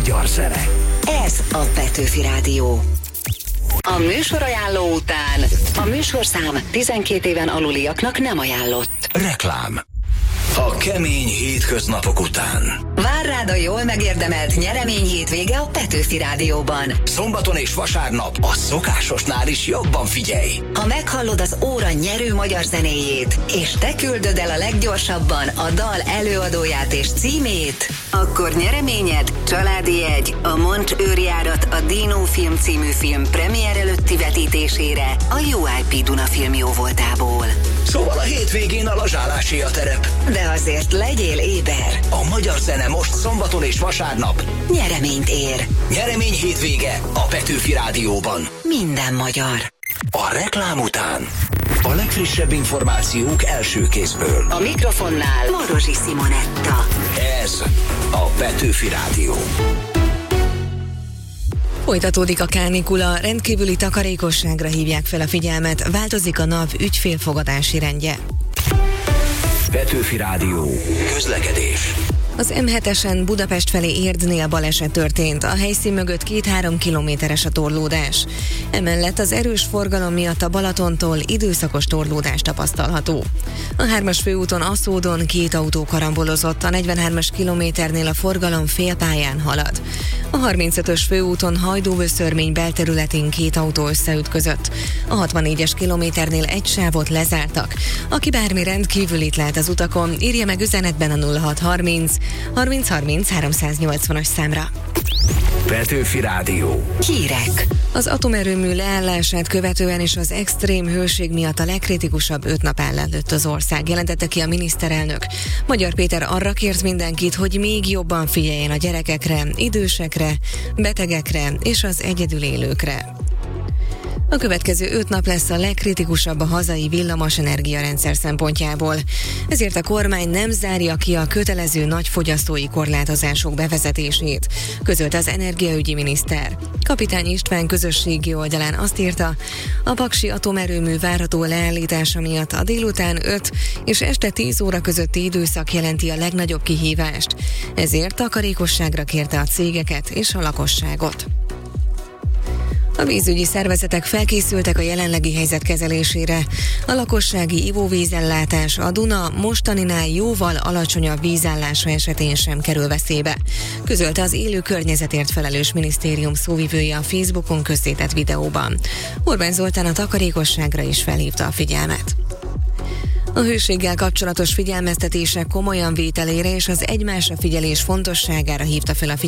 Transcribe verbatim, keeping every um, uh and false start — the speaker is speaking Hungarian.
magyar zene. Ez a Petőfi Rádió. A műsorajánló után a műsorszám tizenkét éven aluliaknak nem ajánlott. Reklám. A kemény hétköznapok után Vár rád a jól megérdemelt nyeremény hétvége a Petőfi Rádióban. szombaton és vasárnap a szokásosnál is jobban figyelj. Ha meghallod az óra nyerő magyar zenéjét, és te küldöd el a leggyorsabban a dal előadóját és címét, akkor nyereményed családi jegy a Moncs őrjárat a Dino Film című film premier előtti vetítésére a u i pé Duna Film jóvoltából. Szóval a hétvégén a lazsálásé a terep. De azért legyél éber. A magyar zene most szombaton és vasárnap Nyereményt ér. nyeremény hétvége a Petőfi Rádióban. Minden magyar. A reklám után a legfrissebb információk első kézből. A mikrofonnál Morosi Simonetta. Ez a Petőfi Rádió. Folytatódik a kánikula, rendkívüli takarékosságra hívják fel a figyelmet, változik a NAV ügyfélfogadási rendje. Petőfi Rádió. Közlekedés. Az em hetesen Budapest felé Érdnél baleset történt, a helyszín mögött két-három kilométeres a torlódás. Emellett az erős forgalom miatt a Balatontól időszakos torlódás tapasztalható. A hármas főúton Aszódon két autó karambolozott, a negyvenhármas kilométernél a forgalom félpályán halad. A harmincötös főúton Hajdúvöszörmény belterületén két autó összeütközött. A hatvannégyes kilométernél egy sávot lezártak. Aki bármi rendkívülit lát az utakon, írja meg üzenetben a nulla hat harminc harminc harminc háromszáznyolcvanas számra. Petőfi Rádió. Hírek. Az atomerőmű leállását követően és az extrém hőség miatt a legkritikusabb öt nap áll előtt az ország, jelentette ki a miniszterelnök. Magyar Péter arra kért mindenkit, hogy még jobban figyeljen a gyerekekre, idősekre, betegekre és az egyedül élőkre. A következő öt nap lesz a legkritikusabb a hazai villamos energiarendszer szempontjából. Ezért a kormány nem zárja ki a kötelező nagyfogyasztói korlátozások bevezetését, közölte az energiaügyi miniszter. Kapitány István közösségi oldalán azt írta, a paksi atomerőmű várható leállítása miatt a délután öt és este tíz óra közötti időszak jelenti a legnagyobb kihívást. Ezért takarékosságra kérte a cégeket és a lakosságot. A vízügyi szervezetek felkészültek a jelenlegi helyzet kezelésére. A lakossági ivóvízellátás a Duna mostaninál jóval alacsonyabb vízállása esetén sem kerül veszélybe, közölte az élő környezetért felelős minisztérium szóvivője a Facebookon közzétett videóban. Orbán Zoltán a takarékosságra is felhívta a figyelmet. A hőséggel kapcsolatos figyelmeztetések komolyan vételére és az egymásra figyelés fontosságára hívta fel a figyelmet